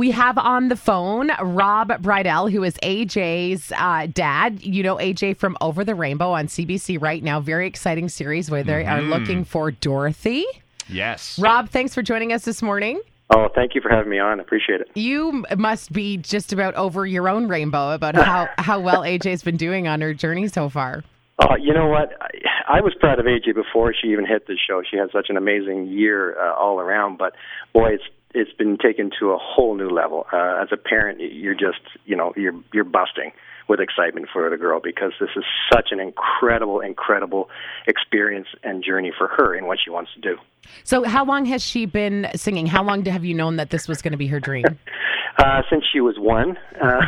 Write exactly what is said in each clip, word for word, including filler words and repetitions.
We have on the phone Rob Brydell, who is A J's uh, dad. You know A J from Over the Rainbow on C B C right now. Very exciting series where they mm-hmm. are looking for Dorothy. Yes. Rob, thanks for joining us this morning. Oh, thank you for having me on. I appreciate it. You must be just about over your own rainbow about how, how well A J's been doing on her journey so far. Uh, you know what? I, I was proud of A J before she even hit the show. She had such an amazing year uh, all around. But, boy, it's it's been taken to a whole new level. Uh, as a parent, you're just, you know, you're you're busting with excitement for the girl because this is such an incredible, incredible experience and journey for her in what she wants to do. So how long has she been singing? How long have you known that this was going to be her dream? uh, since she was one. Uh,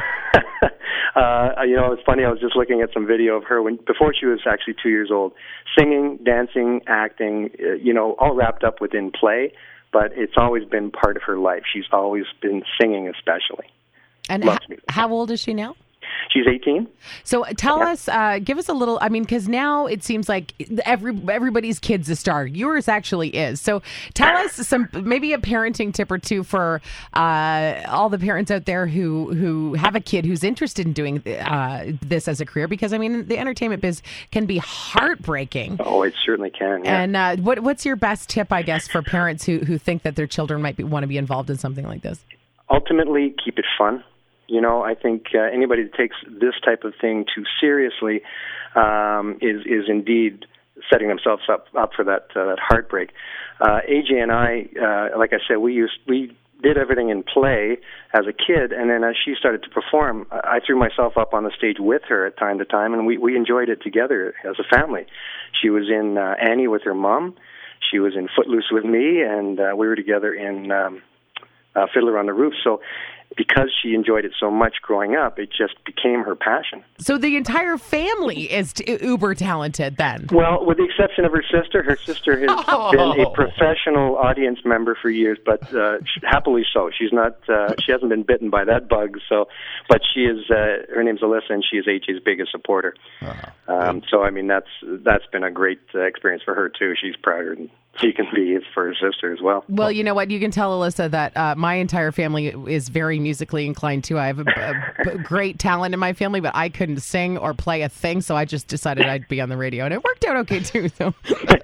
uh, you know, it's funny, I was just looking at some video of her when before she was actually two years old, singing, dancing, acting, uh, you know, all wrapped up within play, but it's always been part of her life. She's always been singing especially. And h- how old is she now? She's eighteen. So tell yeah. us, uh, give us a little, I mean, because now it seems like every everybody's kid's a star. Yours actually is. So tell us some, maybe a parenting tip or two for uh, all the parents out there who, who have a kid who's interested in doing uh, this as a career. Because, I mean, the entertainment biz can be heartbreaking. Oh, it certainly can. Yeah. And uh, what what's your best tip, I guess, for parents who, who think that their children might be, want to be involved in something like this? Ultimately, keep it fun. You know, I think uh, anybody that takes this type of thing too seriously um, is is indeed setting themselves up up for that uh, that heartbreak. Uh, A J and I, uh, like I said, we used we did everything in play as a kid, and then as she started to perform, I threw myself up on the stage with her at time to time, and we we enjoyed it together as a family. She was in uh, Annie with her mom. She was in Footloose with me, and uh, we were together in um, uh, Fiddler on the Roof. So because she enjoyed it so much growing up, it just became her passion. So the entire family is t- uber talented then? Well, with the exception of her sister. Her sister has oh. been a professional audience member for years, but uh, happily so. She's not. Uh, she hasn't been bitten by that bug. So, but she is. Uh, her name's Alyssa, and she is A J's biggest supporter. Uh-huh. Um, so, I mean, that's that's been a great uh, experience for her too. She's prouder than she can be for her sister as well. Well, you know what? You can tell Alyssa that uh, my entire family is very musically inclined too. I have a, a, a great talent in my family, but I couldn't sing or play a thing, so I just decided I'd be on the radio, and it worked out okay too. So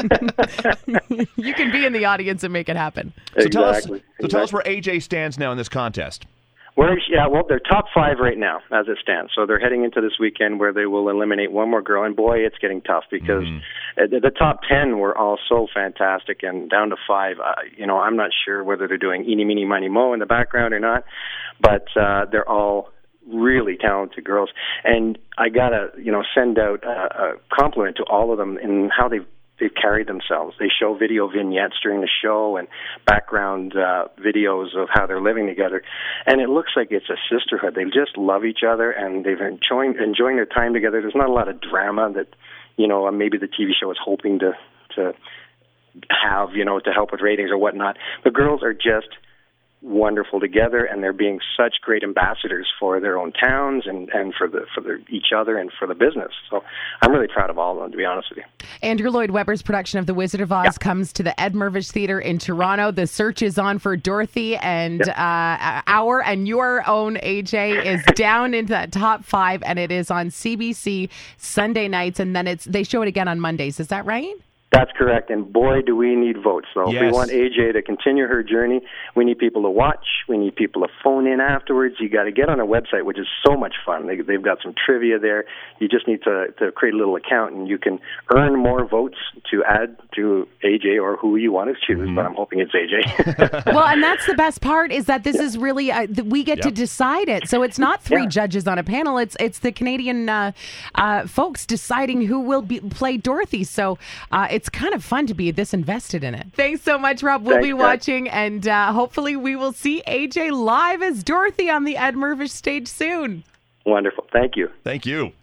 you can be in the audience and make it happen. So tell us, exactly. so exactly. tell us where A J stands now in this contest. Well, yeah, well, they're top five right now as it stands. So they're heading into this weekend where they will eliminate one more girl. And, boy, it's getting tough because mm. the, the top ten were all so fantastic. And down to five, uh, you know, I'm not sure whether they're doing eeny, meeny, miny, mo in the background or not. But uh, they're all really talented girls. And I got to, you know, send out a, a compliment to all of them in how they've they've carried themselves. They show video vignettes during the show and background uh, videos of how they're living together. And it looks like it's a sisterhood. They just love each other, and they've enjoying enjoying their time together. There's not a lot of drama that, you know, maybe the T V show is hoping to to have, you know, to help with ratings or whatnot. The girls are just wonderful together, and they're being such great ambassadors for their own towns and, and for the for the, each other and for the business. So I'm really proud of all of them, to be honest with you. Andrew Lloyd Webber's production of The Wizard of Oz yeah. comes to the Ed Mirvish Theatre in Toronto. The search is on for Dorothy, and yeah. uh, our and your own A J is down into that top five, and it is on C B C Sunday nights, and then it's they show it again on Mondays. Is that right? That's correct, and boy, do we need votes. So yes. if we want A J to continue her journey, we need people to watch. We need people to phone in afterwards. You got to get on a website, which is so much fun. They, they've got some trivia there. You just need to, to create a little account, and you can earn more votes to add to A J or who you want to choose, mm-hmm. but I'm hoping it's A J. Well, and that's the best part is that this yeah. is really, uh, we get yep. to decide it. So it's not three yeah. judges on a panel. It's it's the Canadian uh, uh, folks deciding who will be, play Dorothy. So uh, it's kind of fun to be this invested in it. Thanks so much, Rob. We'll Thanks, be watching, guys. and uh, hopefully we will see A J live as Dorothy on the Ed Mirvish stage soon. Wonderful. Thank you. Thank you.